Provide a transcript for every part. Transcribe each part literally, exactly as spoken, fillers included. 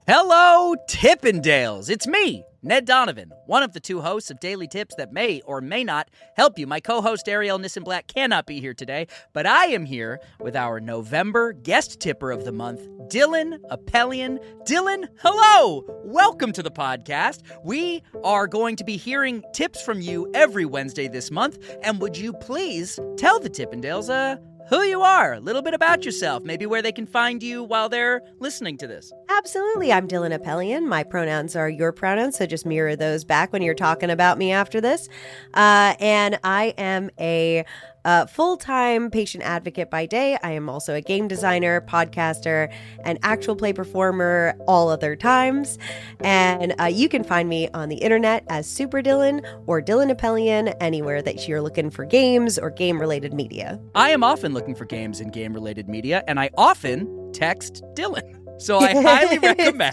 Hello, Tippendales. It's me, Ned Donovan, one of the two hosts of Daily Tips that may or may not help you. My co-host Ariel Nissenblatt cannot be here today, but I am here with our November guest tipper of the month, Dylan Apelian. Dylan, hello! Welcome to the podcast. We are going to be hearing tips from you every Wednesday this month, and would you please tell the Tippendales, uh, who you are, a little bit about yourself, maybe where they can find you while they're listening to this. Absolutely. I'm Dylan Apelian. My pronouns are your pronouns, so just mirror those back when you're talking about me after this. Uh, and I am a uh, full-time patient advocate by day. I am also a game designer, podcaster, and actual play performer all other times. And uh, you can find me on the internet as Super Dylan or Dylan Apelian, anywhere that you're looking for games or game-related media. I am often looking for games and game-related media, and I often text Dylan. So I highly recommend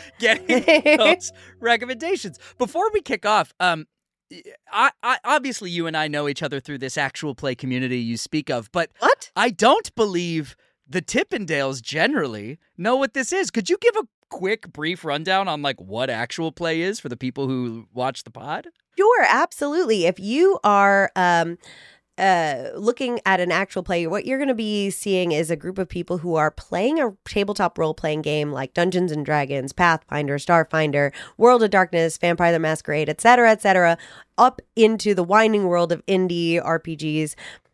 getting those recommendations. Before we kick off, um, I, I obviously you and I know each other through this actual play community you speak of, but what? I don't believe the Tippendales generally know what this is. Could you give a quick, brief rundown on like what actual play is for the people who watch the pod? Sure, absolutely. If you are um, uh, looking at an actual play, what you're going to be seeing is a group of people who are playing a tabletop role-playing game like Dungeons and Dragons, Pathfinder, Starfinder, World of Darkness, Vampire the Masquerade, et cetera, et cetera, up into the winding world of indie R P Gs.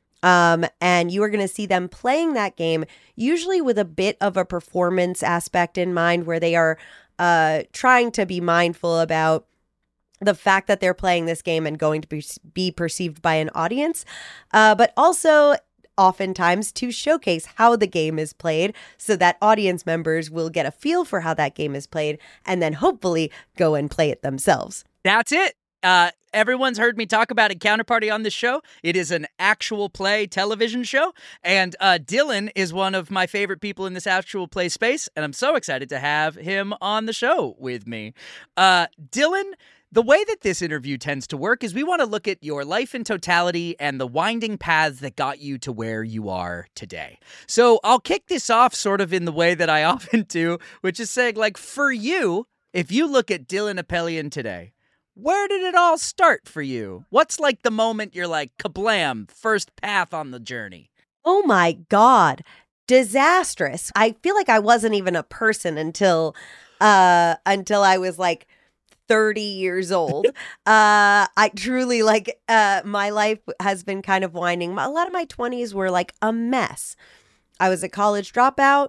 Um, and you are going to see them playing that game, usually with a bit of a performance aspect in mind, where they are uh, trying to be mindful about the fact that they're playing this game and going to be, be perceived by an audience, uh, but also oftentimes to showcase how the game is played so that audience members will get a feel for how that game is played and then hopefully go and play it themselves. That's it. Uh, everyone's heard me talk about Encounter Party on this show. It is an actual play television show, and uh, Dylan is one of my favorite people in this actual play space, and I'm so excited to have him on the show with me. Uh, Dylan, the way that this interview tends to work is we want to look at your life in totality and the winding paths that got you to where you are today. So I'll kick this off sort of in the way that I often do, which is saying, like, for you, if you look at Dylan Apelian today, where did it all start for you? What's like the moment you're like, kablam, first path on the journey? Oh my God. Disastrous. I feel like I wasn't even a person until uh, until I was like thirty years old. uh, I truly like uh, my life has been kind of winding. A lot of my twenties were like a mess. I was a college dropout.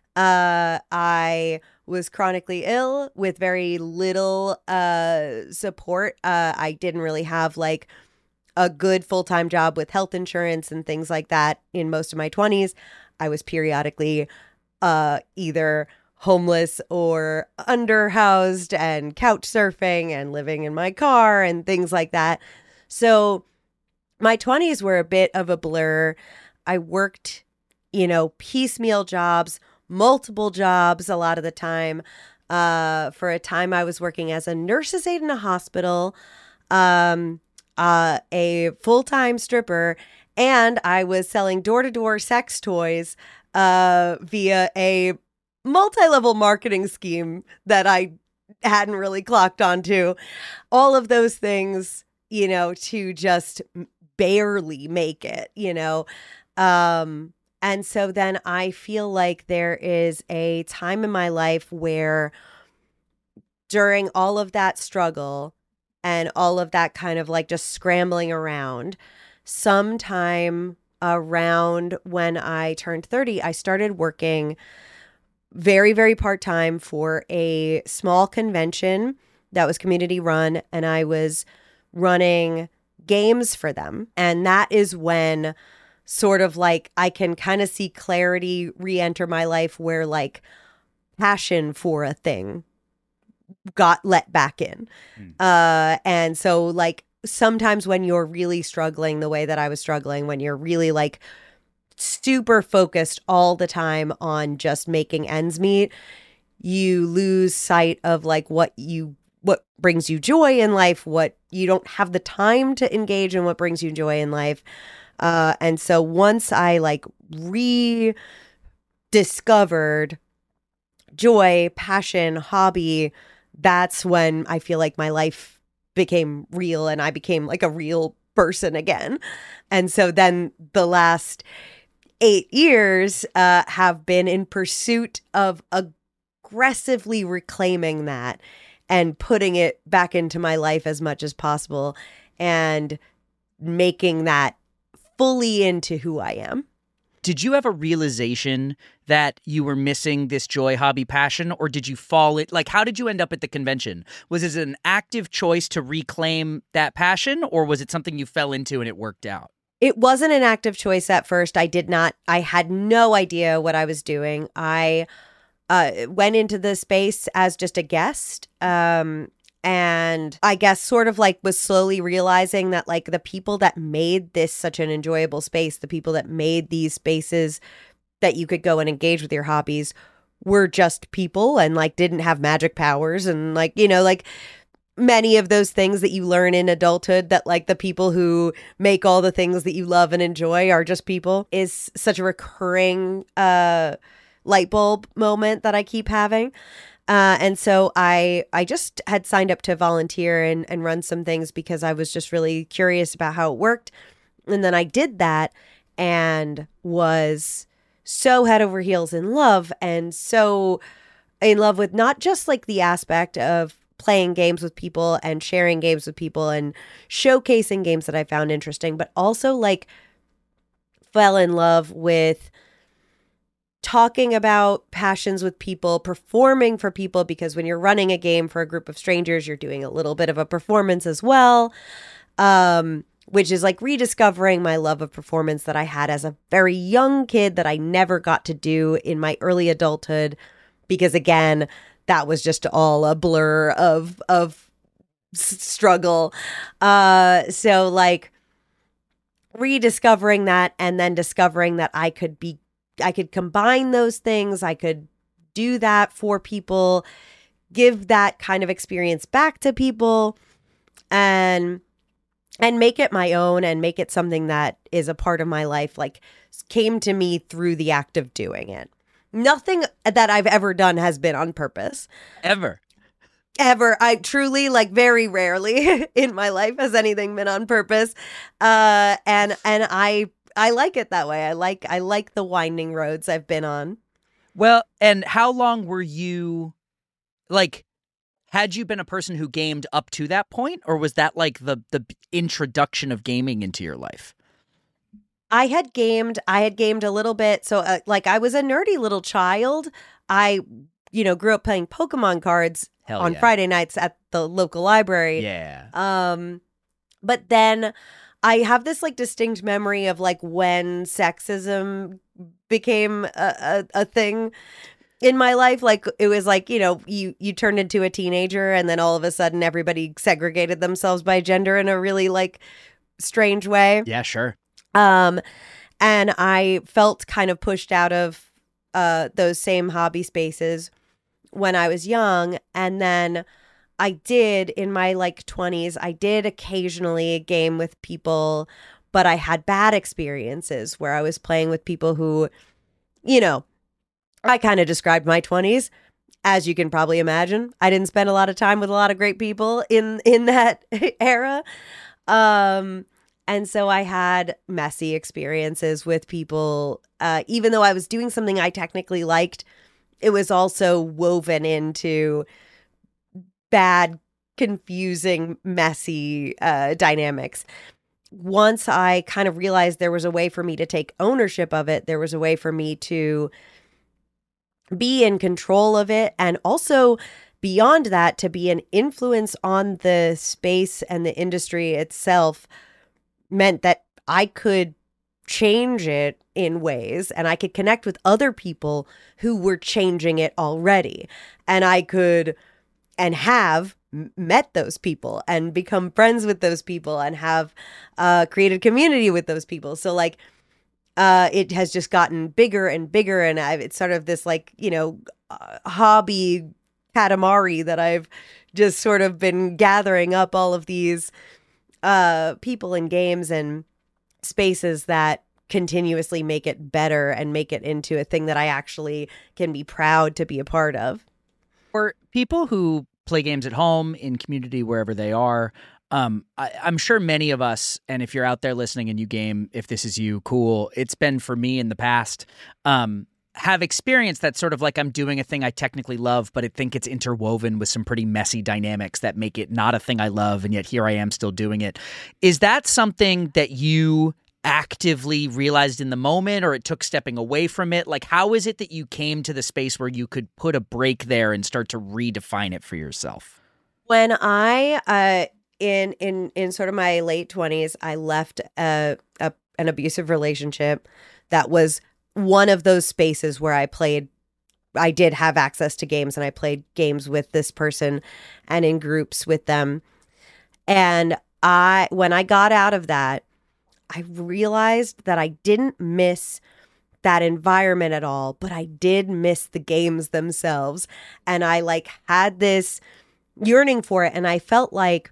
Uh, I was chronically ill with very little uh, support. Uh, I didn't really have like a good full-time job with health insurance and things like that in most of my twenties. I was periodically uh, either homeless or underhoused and couch surfing and living in my car and things like that. So my twenties were a bit of a blur. I worked, you know, piecemeal jobs, multiple jobs a lot of the time. Uh, for a time, I was working as a nurse's aide in a hospital, um, uh, a full-time stripper, and I was selling door-to-door sex toys uh, via a multi-level marketing scheme that I hadn't really clocked onto. All of those things, you know, to just barely make it, you know. Um, and so then I feel like there is a time in my life where during all of that struggle and all of that kind of like just scrambling around, sometime around when I turned thirty, I started working very, very part-time for a small convention that was community run, and I was running games for them. And that is when sort of like I can kind of see clarity re-enter my life, where like passion for a thing got let back in. Mm. Uh, and so like sometimes when you're really struggling the way that I was struggling, when you're really like super focused all the time on just making ends meet, you lose sight of like what you what brings you joy in life, what you don't have the time to engage in, what brings you joy in life. Uh, and so once I like rediscovered joy, passion, hobby, that's when I feel like my life became real and I became like a real person again. And so then the last eight years uh, have been in pursuit of aggressively reclaiming that and putting it back into my life as much as possible and making that fully into who I am. Did you have a realization that you were missing this joy, hobby, passion, or did you fall it? Like, how did you end up at the convention? Was it an active choice to reclaim that passion, or was it something you fell into and it worked out? It wasn't an active choice at first. I did not, I had no idea what I was doing. I uh, went into the space as just a guest. Um, and I guess sort of like was slowly realizing that like the people that made this such an enjoyable space, the people that made these spaces that you could go and engage with your hobbies were just people and like didn't have magic powers and like, you know, like many of those things that you learn in adulthood, that like the people who make all the things that you love and enjoy are just people, is such a recurring uh, light bulb moment that I keep having. Uh, and so I I just had signed up to volunteer and, and run some things because I was just really curious about how it worked. And then I did that and was so head over heels in love, and so in love with not just like the aspect of playing games with people and sharing games with people and showcasing games that I found interesting, but also like fell in love with talking about passions with people, performing for people, because when you're running a game for a group of strangers, you're doing a little bit of a performance as well, um, which is like rediscovering my love of performance that I had as a very young kid that I never got to do in my early adulthood, because again, that was just all a blur of of s- struggle. Uh, so like rediscovering that, and then discovering that I could be I could combine those things. I could do that for people, give that kind of experience back to people, and and make it my own and make it something that is a part of my life, like came to me through the act of doing it. Nothing that I've ever done has been on purpose. Ever. Ever. I truly, like very rarely in my life has anything been on purpose. Uh, and and I I like it that way. I like I like the winding roads I've been on. Well, and how long were you, like, had you been a person who gamed up to that point, or was that like the the introduction of gaming into your life? I had gamed, I had gamed a little bit. So uh, like I was a nerdy little child. I, you know, grew up playing Pokemon cards Hell on yeah. Friday nights at the local library. Yeah. Um, but then I have this like distinct memory of like when sexism became a, a, a thing in my life. Like it was like, you know, you, you turned into a teenager and then all of a sudden everybody segregated themselves by gender in a really like strange way. Yeah, sure. Um, and I felt kind of pushed out of uh, those same hobby spaces when I was young. And then I did in my like twenties, I did occasionally game with people, but I had bad experiences where I was playing with people who, you know, I kind of described my twenties, as you can probably imagine. I didn't spend a lot of time with a lot of great people in, in that era. Um, and so I had messy experiences with people, uh, even though I was doing something I technically liked. It was also woven into bad, confusing, messy uh, dynamics. Once I kind of realized there was a way for me to take ownership of it, there was a way for me to be in control of it, and also beyond that, to be an influence on the space and the industry itself, meant that I could change it in ways, and I could connect with other people who were changing it already. And I could and have met those people and become friends with those people and have uh, created community with those people. So like, uh, it has just gotten bigger and bigger. And I've, it's sort of this like, you know, uh, hobby Katamari that I've just sort of been gathering up all of these uh, people and games and spaces that continuously make it better and make it into a thing that I actually can be proud to be a part of. For people who play games at home, in community, wherever they are, um, I, I'm sure many of us, and if you're out there listening and you game, if this is you, cool. It's been for me in the past, um, have experienced that sort of like I'm doing a thing I technically love, but I think it's interwoven with some pretty messy dynamics that make it not a thing I love, and yet here I am still doing it. Is that something that you actively realized in the moment, or it took stepping away from it? Like, how is it that you came to the space where you could put a break there and start to redefine it for yourself? When I, uh, in in in sort of my late twenties, I left a, a an abusive relationship that was one of those spaces where I played. I did have access to games, and I played games with this person and in groups with them. And I, when I got out of that, I realized that I didn't miss that environment at all, but I did miss the games themselves. And I like had this yearning for it. And I felt like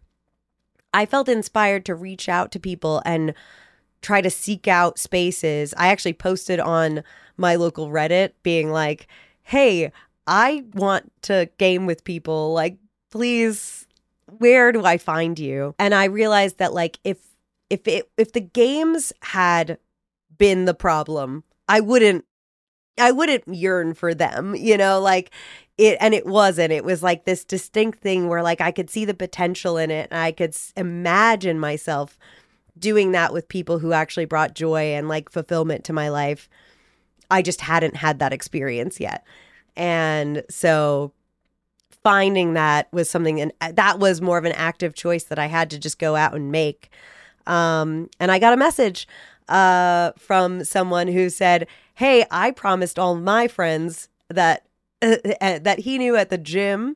I felt inspired to reach out to people and try to seek out spaces. I actually posted on my local Reddit being like, hey, I want to game with people. Like, please, where do I find you? And I realized that like if If it if the games had been the problem, I wouldn't I wouldn't yearn for them, you know, like it, and it wasn't. It was like this distinct thing where like I could see the potential in it, and I could s- imagine myself doing that with people who actually brought joy and like fulfillment to my life. I just hadn't had that experience yet. And so finding that was something, and that was more of an active choice that I had to just go out and make. Um, and I got a message uh, from someone who said, hey, I promised all my friends that uh, that he knew at the gym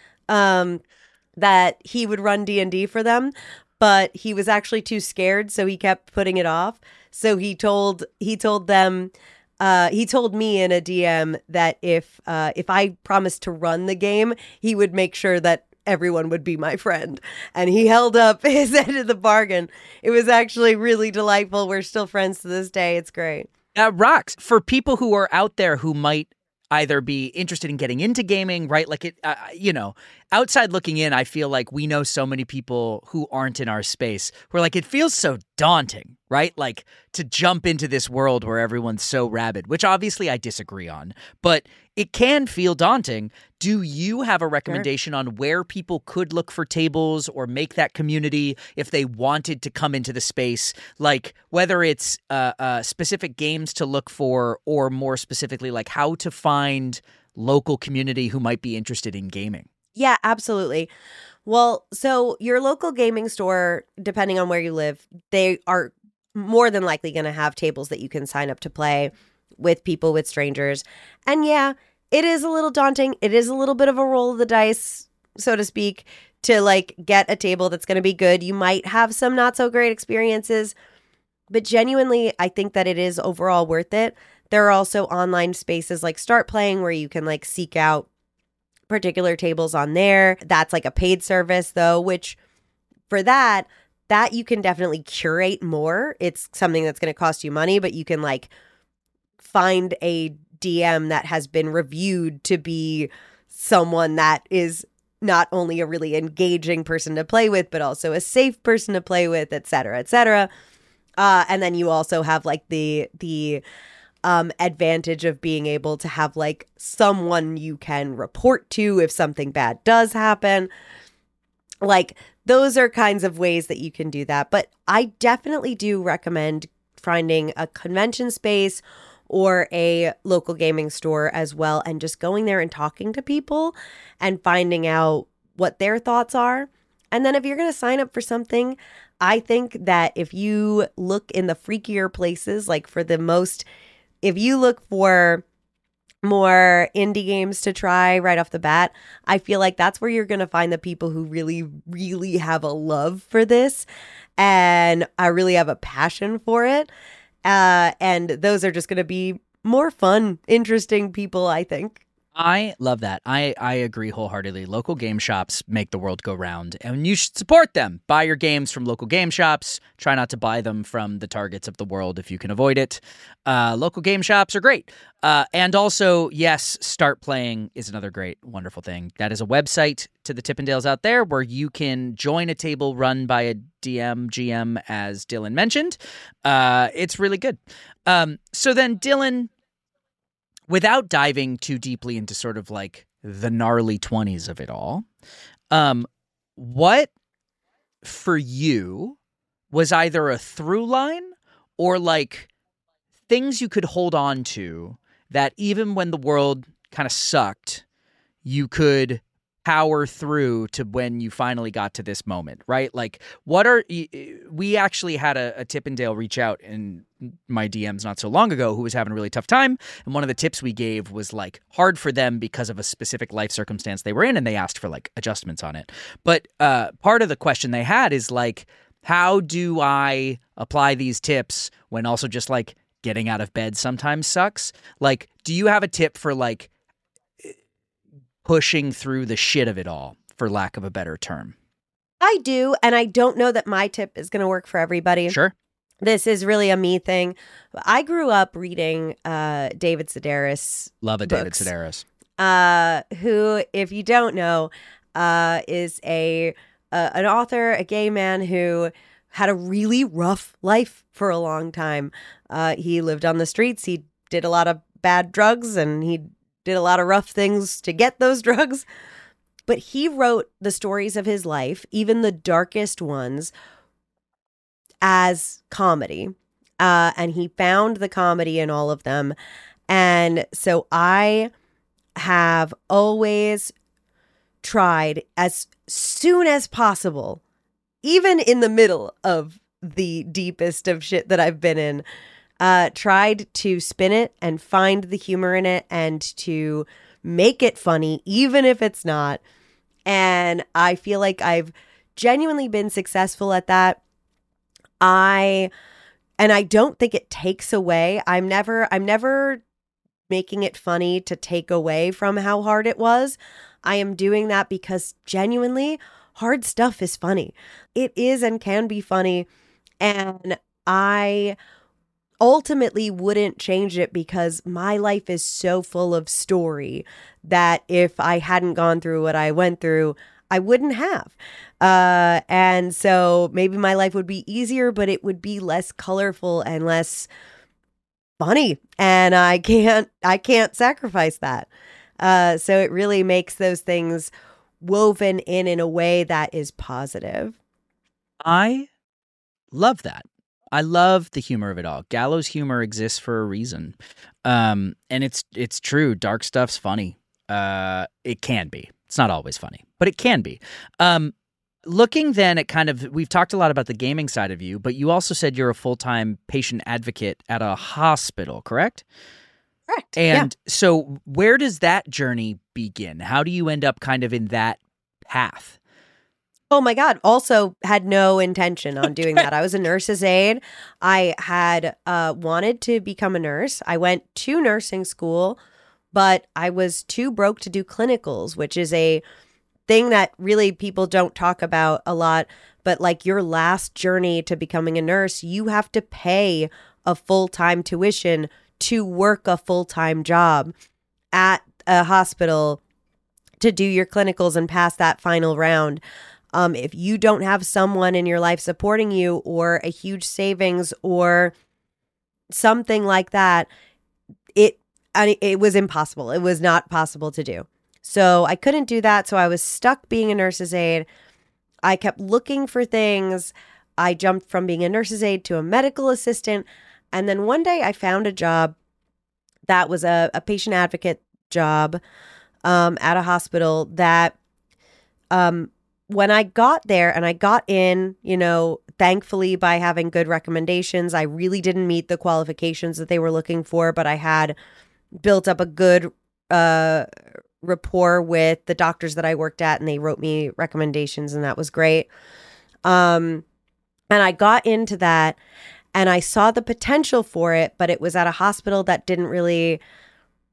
um, that he would run D and D for them, but he was actually too scared, so he kept putting it off. So he told he told them uh, he told me in a D M that if uh, if I promised to run the game, he would make sure that everyone would be my friend. And he held up his end of the bargain. It was actually really delightful. We're still friends to this day. It's great. That rocks. For people who are out there who might either be interested in getting into gaming, right? Like it, uh, you know, outside looking in, I feel like we know so many people who aren't in our space. We're like, it feels so daunting, right? Like to jump into this world where everyone's so rabid, which obviously I disagree on, but it can feel daunting. Do you have a recommendation Sure. on where people could look for tables or make that community if they wanted to come into the space? Like whether it's uh, uh, specific games to look for, or more specifically, like how to find local community who might be interested in gaming? Yeah, absolutely. Well, so your local gaming store, depending on where you live, they are more than likely going to have tables that you can sign up to play with people, with strangers. And yeah, it is a little daunting. It is a little bit of a roll of the dice, so to speak, to like get a table that's going to be good. You might have some not so great experiences, but genuinely, I think that it is overall worth it. There are also online spaces like Start Playing where you can like seek out particular tables on there. That's like a paid service though, which for that, that you can definitely curate more. It's something that's going to cost you money, but you can like find a D M that has been reviewed to be someone that is not only a really engaging person to play with, but also a safe person to play with, et cetera, et cetera. Uh, and then you also have like the, the, Um, advantage of being able to have like someone you can report to if something bad does happen. Like those are kinds of ways that you can do that. But I definitely do recommend finding a convention space or a local gaming store as well, and just going there and talking to people and finding out what their thoughts are. And then if you're going to sign up for something, I think that if you look in the freakier places, like for the most If you look for more indie games to try right off the bat, I feel like that's where you're going to find the people who really, really have a love for this and I really have a passion for it. Uh, and those are just going to be more fun, interesting people, I think. I love that. I, I agree wholeheartedly. Local game shops make the world go round, and you should support them. Buy your games from local game shops. Try not to buy them from the Targets of the world if you can avoid it. Uh, local game shops are great. Uh, and also, yes, Start Playing is another great, wonderful thing. That is a website to the Tippendales out there where you can join a table run by a D M, G M, as Dylan mentioned. Uh, it's really good. Um, so then, Dylan, without diving too deeply into sort of like the gnarly twenties of it all, um, what for you was either a through line or like things you could hold on to that even when the world kind of sucked, you could power through to when you finally got to this moment, right? Like, what are we actually had a, a Tippendale reach out in my D Ms not so long ago who was having a really tough time, and one of the tips we gave was like hard for them because of a specific life circumstance they were in, and they asked for like adjustments on it. But uh, part of the question they had is like, how do I apply these tips when also just like getting out of bed sometimes sucks? Like, do you have a tip for like pushing through the shit of it all, for lack of a better term? I do, and I don't know that my tip is going to work for everybody. Sure. This is really a me thing. I grew up reading uh, David Sedaris. Love a books, David Sedaris. Uh, who, if you don't know, uh, is a uh, an author, a gay man who had a really rough life for a long time. Uh, he lived on the streets. He did a lot of bad drugs, and he did a lot of rough things to get those drugs. But he wrote the stories of his life, even the darkest ones, as comedy. Uh, and he found the comedy in all of them. And so I have always tried as soon as possible, even in the middle of the deepest of shit that I've been in, uh, tried to spin it and find the humor in it and to make it funny, even if it's not. And I feel like I've genuinely been successful at that. I, and I don't think it takes away. I'm never, I'm never making it funny to take away from how hard it was. I am doing that because genuinely hard stuff is funny. It is and can be funny. And I ultimately wouldn't change it because my life is so full of story that if I hadn't gone through what I went through, I wouldn't have. Uh, and so maybe my life would be easier, but it would be less colorful and less funny. And I can't, I can't sacrifice that. Uh, so it really makes those things woven in in a way that is positive. I love that. I love the humor of it all. Gallows humor exists for a reason. Um, and it's it's true. Dark stuff's funny. Uh, it can be. It's not always funny, but it can be. Um, looking then at kind of, we've talked a lot about the gaming side of you, but you also said you're a full-time patient advocate at a hospital, correct? Correct. And yeah. So where does that journey begin? How do you end up kind of in that path? Oh my God. Also had no intention on doing that. I was a nurse's aide. I had uh, wanted to become a nurse. I went to nursing school, but I was too broke to do clinicals, which is a thing that really people don't talk about a lot. But like your last journey to becoming a nurse, you have to pay a full-time tuition to work a full-time job at a hospital to do your clinicals and pass that final round. Um, if you don't have someone in your life supporting you or a huge savings or something like that, it and it was impossible. It was not possible to do. So I couldn't do that. So I was stuck being a nurse's aide. I kept looking for things. I jumped from being a nurse's aide to a medical assistant. And then one day I found a job that was a, a patient advocate job um, at a hospital that um, when I got there and I got in, you know, thankfully by having good recommendations, I really didn't meet the qualifications that they were looking for, but I had built up a good uh, rapport with the doctors that I worked at, and they wrote me recommendations, and that was great. Um, and I got into that, and I saw the potential for it, but it was at a hospital that didn't really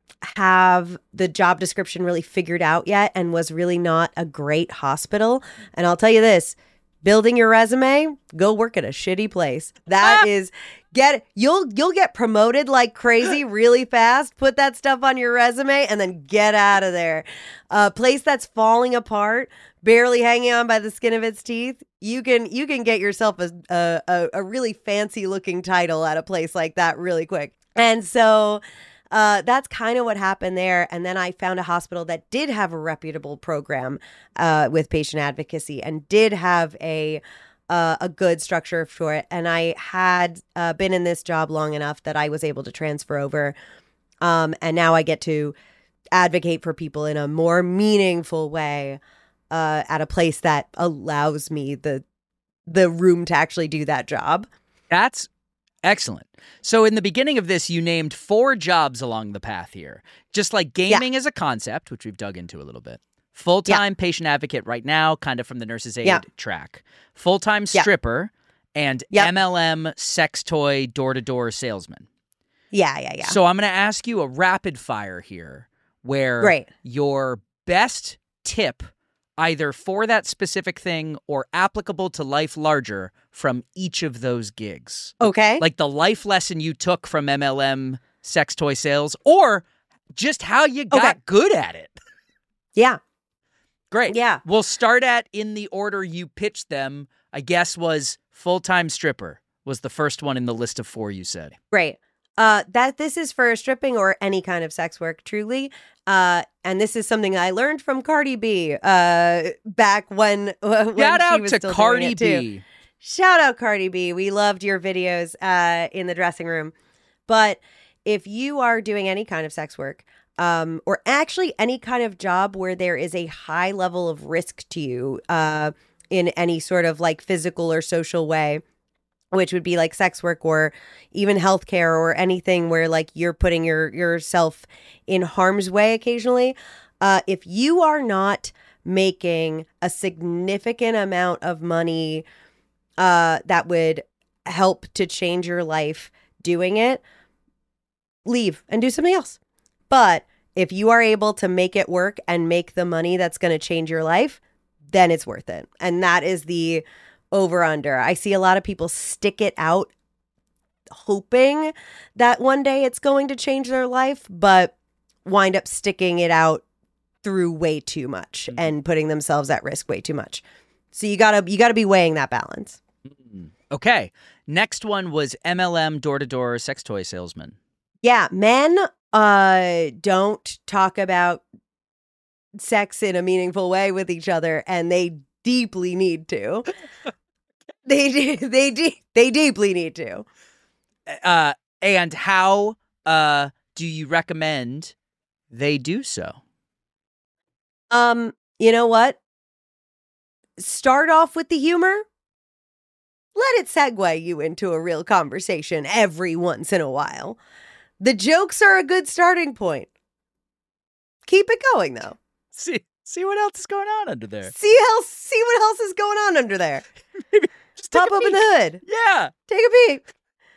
have the job description really figured out yet and was really not a great hospital. And I'll tell you this, building your resume, go work at a shitty place. That is get you'll you'll get promoted like crazy really fast. Put that stuff on your resume and then get out of there. A place that's falling apart, barely hanging on by the skin of its teeth. You can you can get yourself a a, a really fancy looking title at a place like that really quick. And so Uh, that's kind of what happened there. And then I found a hospital that did have a reputable program uh, with patient advocacy and did have a uh, a good structure for it. And I had uh, been in this job long enough that I was able to transfer over. Um, and now I get to advocate for people in a more meaningful way uh, at a place that allows me the the room to actually do that job. That's excellent. So in the beginning of this, you named four jobs along the path here. Just like gaming yeah. as a concept, which we've dug into a little bit. Full-time yeah. patient advocate right now, kind of from the nurse's aid yeah. track. Full-time stripper yeah. and yep. M L M sex toy door-to-door salesman. Yeah, yeah, yeah. So I'm going to ask you a rapid fire here where Great. your best tip either for that specific thing or applicable to life larger from each of those gigs. Okay. Like the life lesson you took from M L M sex toy sales or just how you got okay. good at it. Yeah. Great. Yeah. We'll start at in the order you pitched them, I guess was full-time stripper was the first one in the list of four you said. Great. Uh, that this is for stripping or any kind of sex work, truly. Uh, and this is something I learned from Cardi B uh, back when, when Shout she out was to still Cardi doing it B. too. Shout out Cardi B. We loved your videos uh, in the dressing room. But if you are doing any kind of sex work, um, or actually any kind of job where there is a high level of risk to you uh, in any sort of like physical or social way, which would be like sex work or even healthcare or anything where like you're putting your yourself in harm's way occasionally. Uh, if you are not making a significant amount of money uh, that would help to change your life doing it, leave and do something else. But if you are able to make it work and make the money that's going to change your life, then it's worth it. And that is the over under. I see a lot of people stick it out hoping that one day it's going to change their life, but wind up sticking it out through way too much mm-hmm. and putting themselves at risk way too much. So you gotta you gotta be weighing that balance. Okay. Next one was M L M door-to-door sex toy salesman. Yeah, men uh don't talk about sex in a meaningful way with each other, and they deeply need to. they they de- they deeply need to. Uh, and how uh do you recommend they do so? Um, you know what? Start off with the humor. Let it segue you into a real conversation every once in a while. The jokes are a good starting point. Keep it going though. See see what else is going on under there. See else see what else is going on under there. Maybe just pop open the hood. Yeah. Take a peek.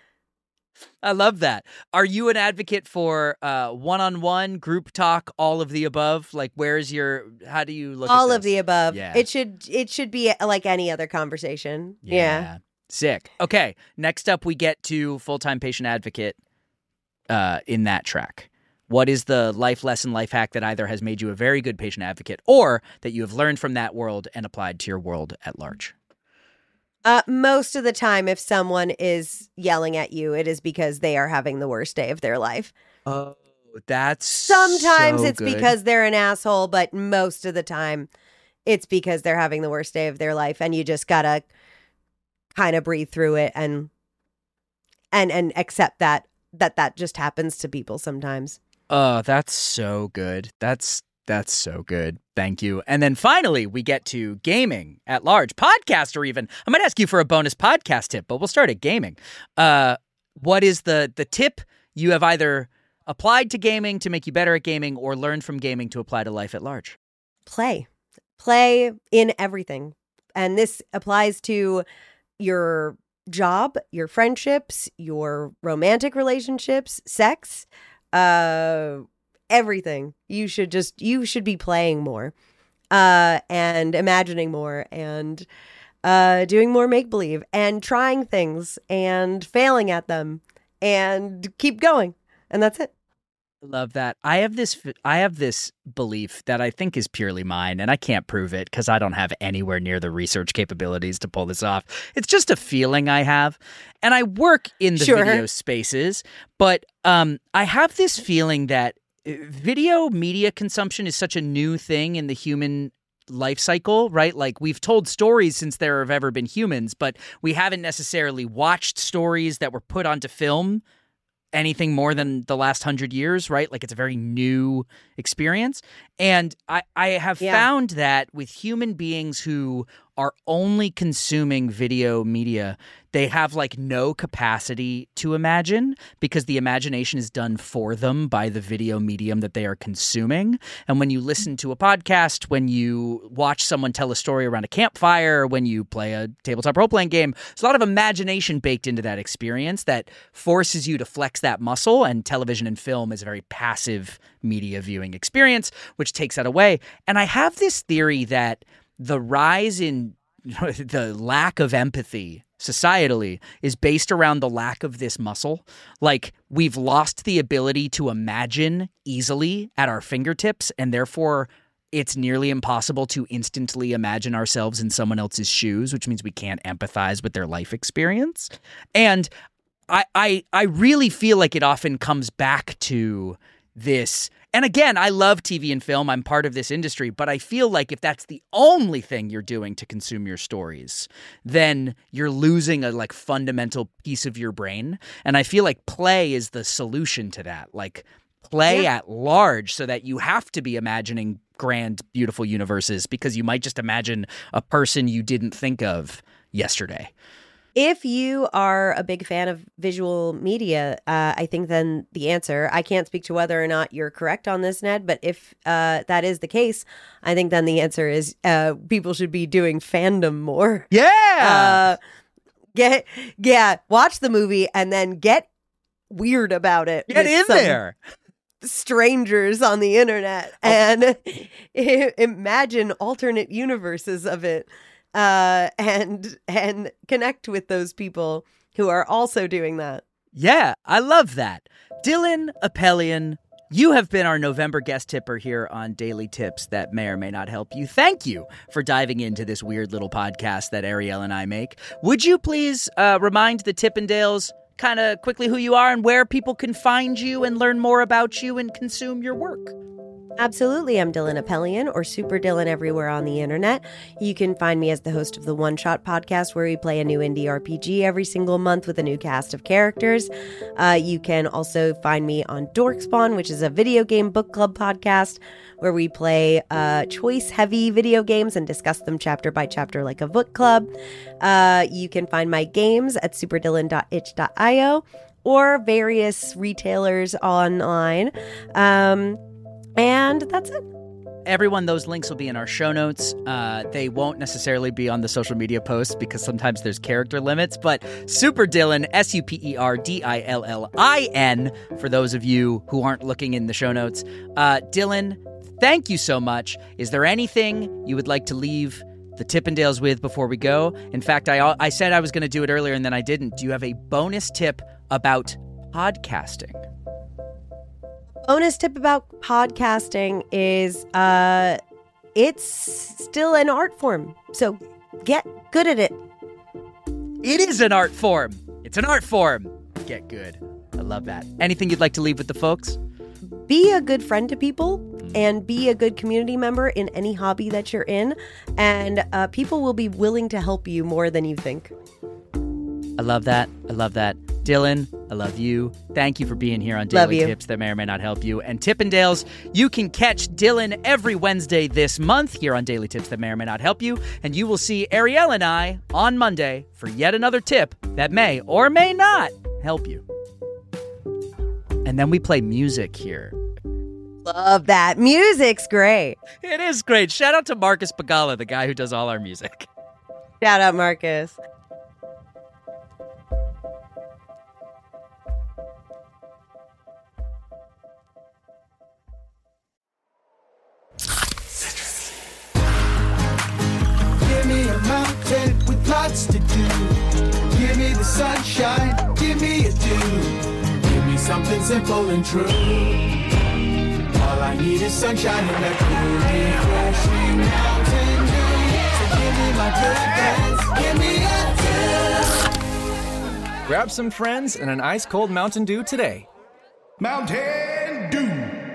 I love that. Are you an advocate for uh, one-on-one, group talk, all of the above? Like, where's your? How do you look? All at this? of the above. Yeah. It should. It should be like any other conversation. Yeah. yeah. Sick. Okay. Next up, we get to full-time patient advocate. Uh, in that track, what is the life lesson, life hack that either has made you a very good patient advocate, or that you have learned from that world and applied to your world at large? Uh, most of the time, if someone is yelling at you, it is because they are having the worst day of their life. Oh, that's sometimes so it's good. because they're an asshole, but most of the time, it's because they're having the worst day of their life, and you just gotta kind of breathe through it and and and accept that that that just happens to people sometimes. Oh, that's so good. That's That's so good. Thank you. And then finally, we get to gaming at large, podcast or even. I might ask you for a bonus podcast tip, but we'll start at gaming. Uh, what is the the tip you have either applied to gaming to make you better at gaming or learned from gaming to apply to life at large? Play. Play in everything. And this applies to your job, your friendships, your romantic relationships, sex, uh, everything. You should just, you should be playing more, uh, and imagining more and, uh, doing more make-believe and trying things and failing at them and keep going. And that's it. Love that. I have this I have this belief that I think is purely mine, and I can't prove it because I don't have anywhere near the research capabilities to pull this off. It's just a feeling I have. And I work in the Sure. video spaces, but um, I have this feeling that video media consumption is such a new thing in the human life cycle, right? Like, we've told stories since there have ever been humans, but we haven't necessarily watched stories that were put onto film anything more than the last hundred years, right? Like, it's a very new experience. And I, I have Yeah. found that with human beings who are only consuming video media, they have like no capacity to imagine because the imagination is done for them by the video medium that they are consuming. And when you listen to a podcast, when you watch someone tell a story around a campfire, when you play a tabletop role-playing game, there's a lot of imagination baked into that experience that forces you to flex that muscle. And television and film is a very passive media viewing experience, which takes that away. And I have this theory that the rise in the lack of empathy societally is based around the lack of this muscle. Like, we've lost the ability to imagine easily at our fingertips, and therefore it's nearly impossible to instantly imagine ourselves in someone else's shoes, which means we can't empathize with their life experience. And I I, I really feel like it often comes back to this. And again, I love T V and film. I'm part of this industry, but I feel like if that's the only thing you're doing to consume your stories, then you're losing a like fundamental piece of your brain. And I feel like play is the solution to that. Like, play Yeah. at large so that you have to be imagining grand, beautiful universes because you might just imagine a person you didn't think of yesterday. If you are a big fan of visual media, uh, I think then the answer, I can't speak to whether or not you're correct on this, Ned, but if uh, that is the case, I think then the answer is uh, people should be doing fandom more. Yeah. Uh, get, yeah, watch the movie and then get weird about it. Get with in some there. strangers on the internet and imagine alternate universes of it. Uh, and and connect with those people who are also doing that. Yeah, I love that. Dylan Apelian, you have been our November guest tipper here on Daily Tips that may or may not help you. Thank you for diving into this weird little podcast that Ariel and I make. Would you please uh, remind the Tippendales kind of quickly who you are and where people can find you and learn more about you and consume your work? Absolutely. I'm Dylan Apelian, or Super Dylan everywhere on the internet. You can find me as the host of the One Shot podcast, where we play a new indie R P G every single month with a new cast of characters. Uh, you can also find me on Dorkspawn, which is a video game book club podcast, where we play uh, choice-heavy video games and discuss them chapter by chapter like a book club. Uh, you can find my games at superdylan dot itch dot io or various retailers online. Um... And that's it. Everyone, those links will be in our show notes. Uh, they won't necessarily be on the social media posts because sometimes there's character limits, but Super Dylan, S U P E R D I L L I N, for those of you who aren't looking in the show notes. Uh, Dylan, thank you so much. Is there anything you would like to leave the Tippendales with before we go? In fact, I, I said I was going to do it earlier and then I didn't. Do you have a bonus tip about podcasting? Bonus tip about podcasting is uh, it's still an art form. So get good at it. It is an art form. It's an art form. Get good. I love that. Anything you'd like to leave with the folks? Be a good friend to people and be a good community member in any hobby that you're in. And uh, people will be willing to help you more than you think. I love that. I love that. Dylan, I love you. Thank you for being here on Love Daily you. Tips that may or may not help you. And Tippendales, you can catch Dylan every Wednesday this month here on Daily Tips that may or may not help you. And you will see Ariel and I on Monday for yet another tip that may or may not help you. And then we play music here. Love that. Music's great. It is great. Shout out to Marcus Pagala, the guy who does all our music. Shout out, Marcus. sunshine, give me a dew. Give me something simple and true. All I need is sunshine and that cool, refreshing Mountain Dew. So give me my good friends, give me a dew. Grab some friends and an ice-cold Mountain Dew today. Mountain Dew.